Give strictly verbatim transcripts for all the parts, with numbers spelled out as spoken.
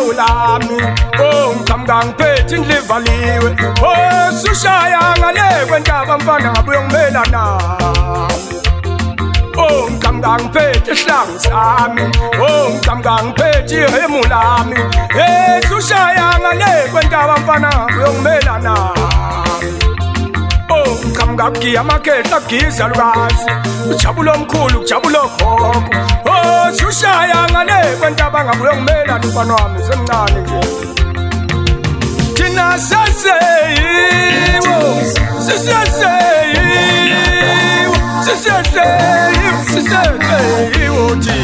ulami oh ngiqhamuka ngiphethe indliva liwe oh sushaya ngale kwentaba mfana ngabuye ngimelana oh ngiqhamuka ngiphethe ihlangu sami oh ngiqhamuka ngiphethe ihemu lami eh sushaya ngale kwentaba mfana ngabuye ngimelana oh ngiqhamuka kugiya amakhetha kugiza lukazi ujabulo omkhulu kujabulo gogo oh sushaya ngale kwentaba ngabuye ngimelana mfana wami semncane nje thina saseyiwo siseseyiwo siseseyiwo siseseyiwo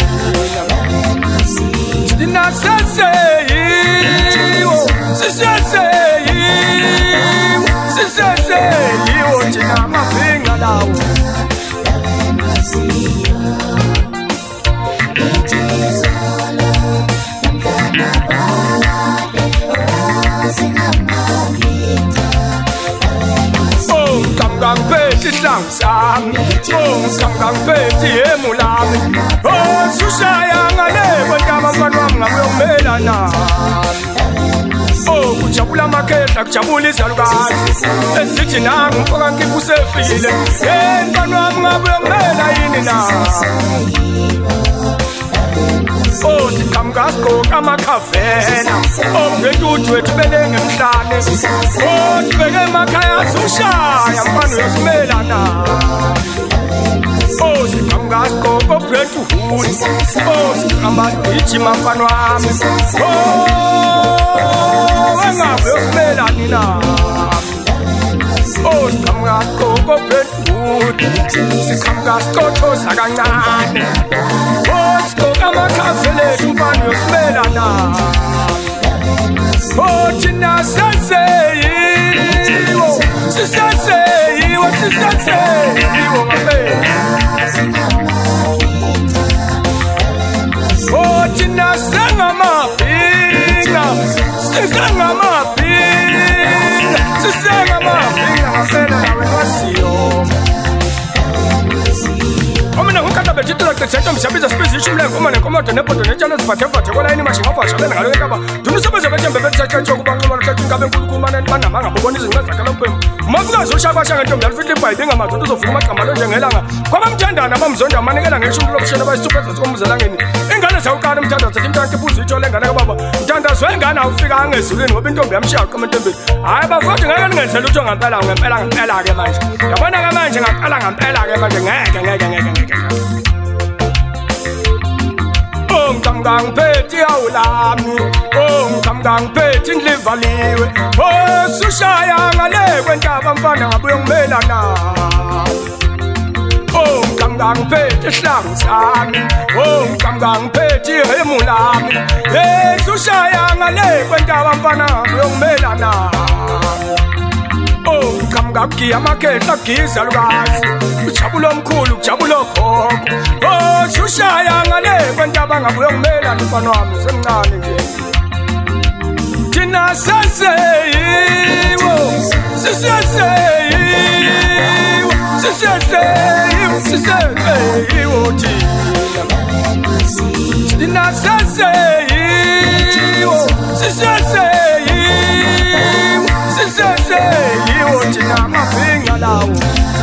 thina saseyiwo siseseyiwo siseseyiwo thina amabhinga lawo ngiqhamuka ngiphethe ihlangu sami oh ngiqhamuka ngiphethe ihemu lami oh sushaya ngale kwentaba mfana wami ngabuye ngimelana oh kujabula amakhehla kujabula izalukazi esithi nangu mfoka ngiphi usefile eh mfana wami ngabuye ngimela yini na oh siqhamuka sigqoka amakhavena oh ngentuthu wethu belenge emhlane oh sibeke emakhaya sushaya mfana uyosimelana oh siqhamuka sigqoka obread uhuni oh siqhamba sigijima mfana wami oh wengabe uyosimelani na oh siqhamuka sigqoka obread uhuni siqhamuka siqothoza kancane oh sigqoka amakhavele mfana uyosimelana oh thina saseyiwo siseseyiwo siseseyiwo ngempela oh thina sengamabhinga sisengamabhinga sisengamabhinga ngempela nawe wasiyo omina ngukanda betitula kutsento mshabiza space ishumle ngoma nekomoto nepoto netshalo zivathe-vathe kolayini mashingafa shalene ngalo ekaba dunisebeze bethembe bethisatshetsho kubanxumana thathi ngabe nkulukumane banamanga bobona izinqa zakala mpembu umafukazi ushakasha ngentombi yalifihla ibhayibhi engamazi into uzofuna amagama lo njengelanga kwabamthandana abamzonda amanikela ngeshumi lobushena bayisithupha zakomzelangeni ingane zawuqala umthandazo sethi mntanke ibuza itsho lengane kababa mthandazo wengane awufika angezulwini ngoba intombi yamshiya qema entembeni hayi bafowethu ngeke ningenzela utho ngempela ngempela ngempela-ke manje yabona-ke manje ngaqala ngempela-ke manje ngeke ngeke ngeke ngeke oh ngiqhamuka ngiphethe ihawu lami oh ngiqhamuka ngiphethe indliva liwe oh sushaya ngale kwentaba mfana ngabuye ngimelana oh ngiqhamuka ngiphethe ihlangu sami oh ngiqhamuka ngiphethe ihemu lami eh sushaya ngale kwentaba mfana ngabuye ngimelana oh ngiqhamuka kugiya amakhehla kugiza lukazi ujabulo omkhulu kujabulo gogo oh sushaya ngale kwentaba ngabuye ngimelana mfana wami semncane nje thina saseyiwo siseseyiwo siseseyiwo siseseyiwo thina saseyiwo siseseyiwo siseseyiwo thina amabhinga lawo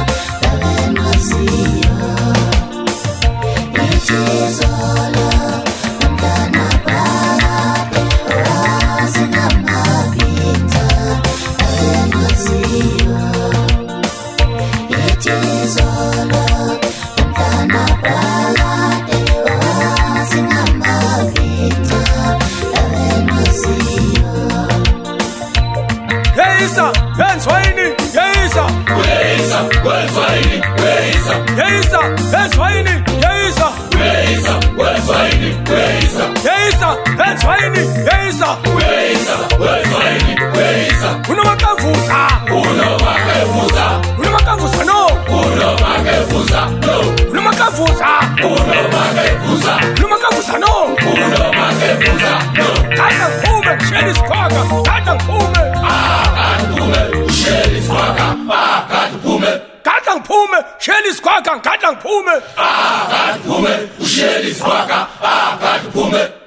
Yeisa, enzwayini, yeisa. Yeisa, enzwayini, yeisa. Yeisa, enzwayini, yeisa. Yeisa, enzwayini, yeisa. Yeisa, enzwayini, yeisa. Yeisa, enzwayini, yeisa. Unomakavuza, unomakavuza. Unomakavuza no. Unomakavuza no. Unomakavuza, unomakavuza. Unomakavuza no. Unomakavuza no. Kata kume, sheli squaga, kata kume. Gadla ngiphume sheli sikhwaga gadla ngiphume ah gadla ngiphume usheli sikhwaga ah gadla ngiphume